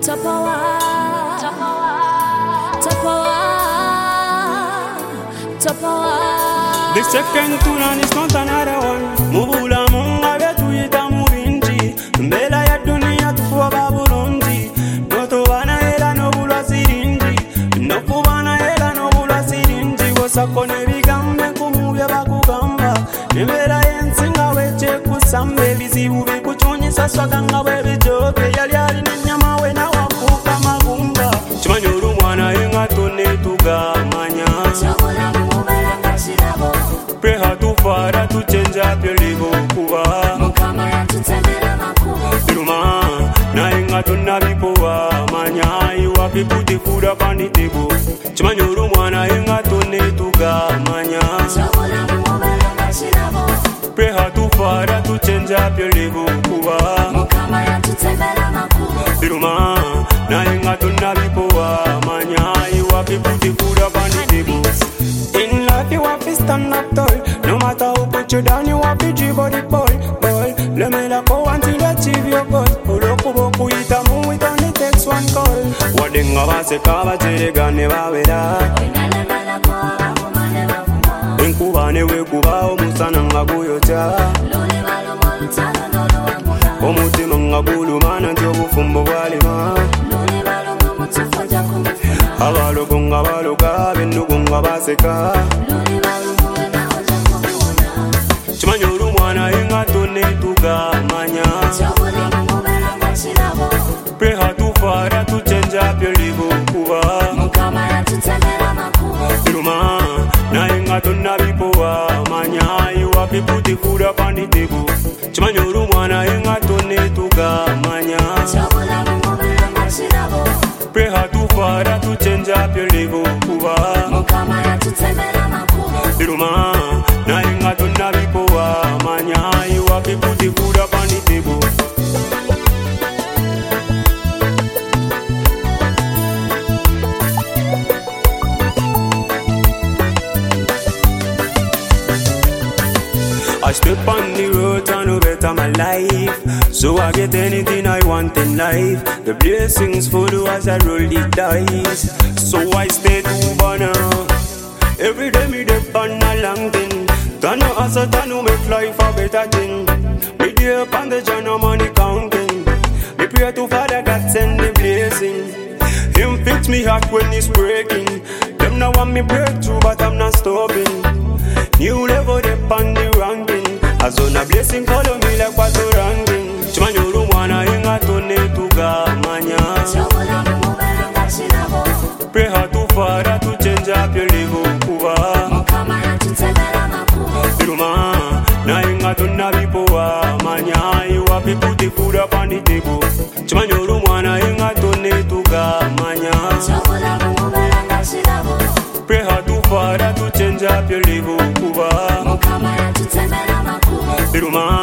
Topowa, Topowa, Topowa. The second tune is not another one. Mubula munga betu ita mubinji. Mbela ya dunia tukuwa babulunji. Noto wana hela no bulwa sirinji. Noku wana hela no bulwa sirinji. Wasakone bigambe kumubya bakugamba. Mbela yensinga weche kusambe. Bizibu bikuchonyisa swaganga webijoke. Yali ninyama wena wakuka magumba. Chimanyuru mwana inga tone tugamanya. Chogola mubela ngachirabo. Pray hard to Father to change up your level kuba. Mukama yatutemera makubo. Iruma, na inga tuna bipowa. Manya, you have to put the food up on the table. Chimanyuru mwana inga tone tugamanya. Chogola mubela ngachirabo. Pray hard to Father to change up your level kuba. Mukama yatutemera makubo. Iruma, na inga tuna bipowa. Manya, you have to put the food up on the table. In life you have to stand up tall. No matter how put you down, you have to dribble body ball. Let me la go until you achieve your goal. Oloku boku itamu, it only takes one call. Wadinga base kaba jerega neba wera. Oinalemela kwa bakumane bafuma. Inkubane we kuba omusana ngaguyocha. Luli balumolu talo nolo wabula. Omutima ngagulumana nti obufumbo bwalima. Luli balumu mutufoja kumufuna. Abalogo nga baloga bennugu nga baseka. Luli balumu wena oja kubiwona. Chimanyi olumwana inga tone tugamanya. Chogola mubela ngachirabo. Pray hard to Father to change up your level kuba. Mukama yatutemera makubo. Iruma, na inga tona bipowa. Manya, you have to put the food up on the table. Chimanyi olumwana inga tone tugamanya. Chogola mubela ngachirabo. Pray hard to Father to change up your level kuba. Mukama yatutemera makubo. Iruma, na inga tona bipowa. Manya, you have to put the food up on the table. I step on the road to know better my life. So I get anything I want in life. The blessings follow as I roll the dice. So I stay to banner. Every day me dip on a long thing. Tano asa tano make life a better thing. Me day up on the journey money counting. Me pray to Father God send the blessing. Him fix me heart when it's breaking. Them now want me breakthrough but I'm not stopping. New level dip on the ranking. As on a blessing follow me like what to ranking. Chimanyuru mwana inga tone tugamanya. Chogola mubela ngachirabo. Pray hard to Father to change up your level kuba. Mukama yatutemera makubo. Iruma, na inga tona bipowa. Manya, you have to put the food up on the table. Chimanyuru mwana inga tone tugamanya. Chogola mubela ngachirabo. Pray hard to Father to change up your level kuba. Mukama yatutemera makubo. Iruma,